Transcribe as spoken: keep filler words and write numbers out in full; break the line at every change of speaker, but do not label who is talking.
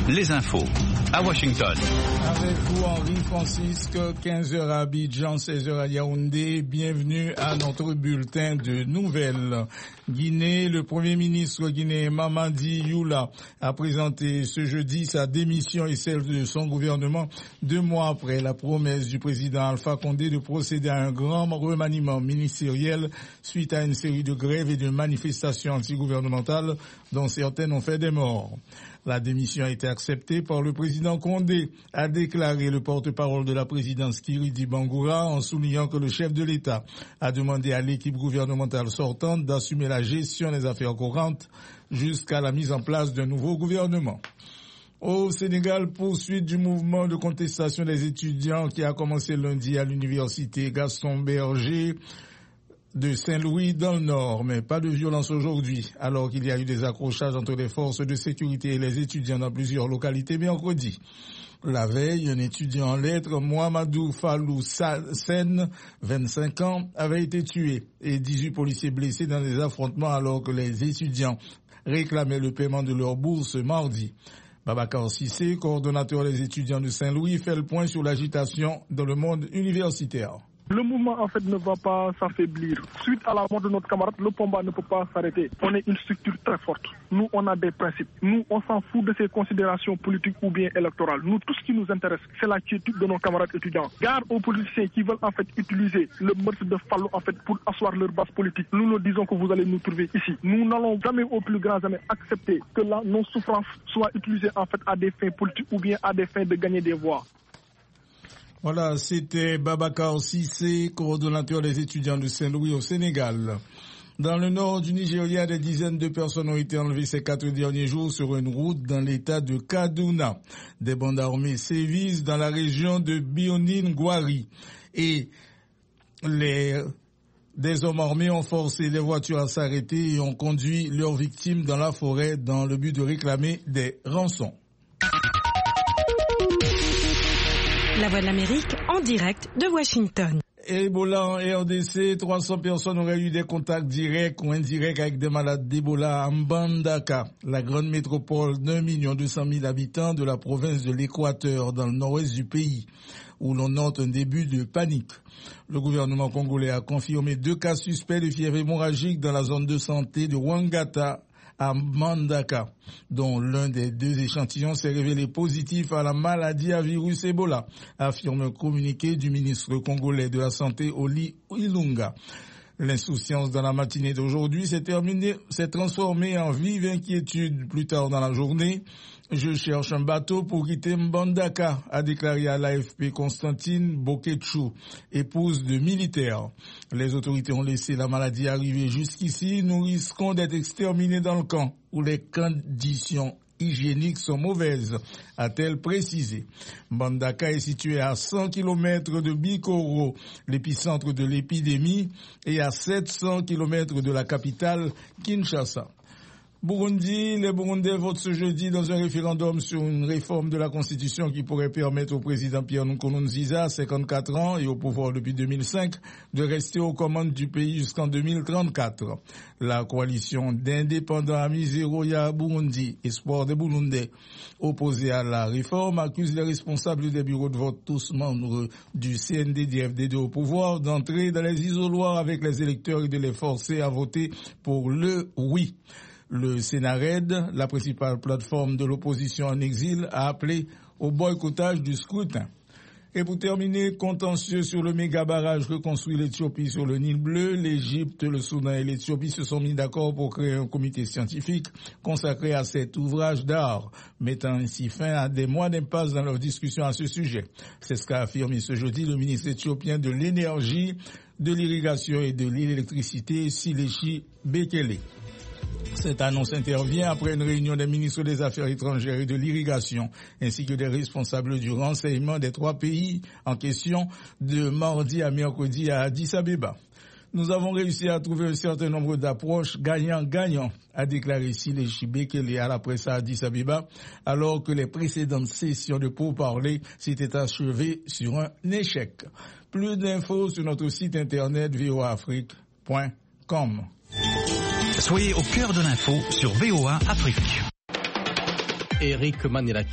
les infos à Washington.
Avec vous, Henri Francisque, quinze heures à Abidjan, seize heures à Yaoundé. Bienvenue à notre bulletin de nouvelles. Guinée, le Premier ministre guinéen Mamadi Youla a présenté ce jeudi sa démission et celle de son gouvernement deux mois après la promesse du président Alpha Condé de procéder à un grand remaniement ministériel suite à une série de grèves et de manifestations antigouvernementales dont certaines ont fait des morts. La démission a été acceptée par le président Condé, a déclaré le porte-parole de la présidence Kiridi Bangoura en soulignant que le chef de l'État a demandé à l'équipe gouvernementale sortante d'assumer la gestion des affaires courantes jusqu'à la mise en place d'un nouveau gouvernement. Au Sénégal, poursuite du mouvement de contestation des étudiants qui a commencé lundi à l'université Gaston Berger de Saint-Louis dans le Nord, mais pas de violence aujourd'hui, alors qu'il y a eu des accrochages entre les forces de sécurité et les étudiants dans plusieurs localités mercredi. La veille, un étudiant en lettres, Mohamedou Fallou Sen, vingt-cinq ans, avait été tué et dix-huit policiers blessés dans des affrontements alors que les étudiants réclamaient le paiement de leur bourse mardi. Babacar Cissé, coordonnateur des étudiants de Saint-Louis, fait le point sur l'agitation dans le monde universitaire.
Le mouvement, en fait, ne va pas s'affaiblir. Suite à la mort de notre camarade, le combat ne peut pas s'arrêter. On est une structure très forte. Nous, on a des principes. Nous, on s'en fout de ces considérations politiques ou bien électorales. Nous, tout ce qui nous intéresse, c'est la quiétude de nos camarades étudiants. Garde aux politiciens qui veulent, en fait, utiliser le meurtre de Fallou, en fait, pour asseoir leur base politique. Nous nous disons que vous allez nous trouver ici. Nous n'allons jamais, au plus grand jamais, accepter que là, nos souffrances soient utilisées, en fait, à des fins politiques ou bien à des fins de gagner des voix.
Voilà, c'était Babacar Cissé, coordonnateur des étudiants de Saint-Louis au Sénégal. Dans le nord du Nigeria, des dizaines de personnes ont été enlevées ces quatre derniers jours sur une route dans l'état de Kaduna. Des bandes armées sévissent dans la région de Bionin-Gwari et les des hommes armés ont forcé les voitures à s'arrêter et ont conduit leurs victimes dans la forêt dans le but de réclamer des rançons.
La Voix de l'Amérique en direct de Washington.
Ebola en R D C, trois cents personnes auraient eu des contacts directs ou indirects avec des malades d'Ebola à Mbandaka, la grande métropole d'un million deux cent mille habitants de la province de l'Équateur dans le nord-ouest du pays, où l'on note un début de panique. Le gouvernement congolais a confirmé deux cas suspects de fièvre hémorragique dans la zone de santé de Wangata à Mbandaka, dont l'un des deux échantillons s'est révélé positif à la maladie à virus Ebola, affirme un communiqué du ministre congolais de la Santé, Oli Ilunga. L'insouciance dans la matinée d'aujourd'hui s'est terminée, s'est transformée en vive inquiétude plus tard dans la journée. Je cherche un bateau pour quitter Mbandaka, a déclaré à l'A F P Constantine Boketchou, épouse de militaires. Les autorités ont laissé la maladie arriver jusqu'ici. Nous risquons d'être exterminés dans le camp où les conditions hygiéniques sont mauvaises, a-t-elle précisé. Mbandaka est situé à cent kilomètres de Bikoro, l'épicentre de l'épidémie, et à sept cents kilomètres de la capitale Kinshasa. Burundi, les Burundais votent ce jeudi dans un référendum sur une réforme de la Constitution qui pourrait permettre au président Pierre Nkurunziza, cinquante-quatre ans et au pouvoir depuis deux mille cinq, de rester aux commandes du pays jusqu'en deux mille trente-quatre. La coalition d'indépendants Amizeroya Burundi, espoir des Burundais, opposés à la réforme, accuse les responsables des bureaux de vote, tous membres du C N D D F D deux au pouvoir, d'entrer dans les isoloirs avec les électeurs et de les forcer à voter pour le oui. Le Sénarède, la principale plateforme de l'opposition en exil, a appelé au boycottage du scrutin. Et pour terminer, contentieux sur le méga barrage que construit l'Éthiopie sur le Nil bleu, l'Égypte, le Soudan et l'Éthiopie se sont mis d'accord pour créer un comité scientifique consacré à cet ouvrage d'art, mettant ainsi fin à des mois d'impasse dans leurs discussions à ce sujet. C'est ce qu'a affirmé ce jeudi le ministre éthiopien de l'énergie, de l'irrigation et de l'électricité, Sileshi Bekele. Cette annonce intervient après une réunion des ministres des Affaires étrangères et de l'irrigation, ainsi que des responsables du renseignement des trois pays en question de mardi à mercredi à Addis Abeba. Nous avons réussi à trouver un certain nombre d'approches gagnant-gagnant, a déclaré Sileshi Bekele à la presse à Addis Abeba, alors que les précédentes sessions de pourparlers s'étaient achevées sur un échec. Plus d'infos sur notre site internet v o a afrique point com.
Soyez au cœur de l'info sur V O A Afrique.
Eric Manila.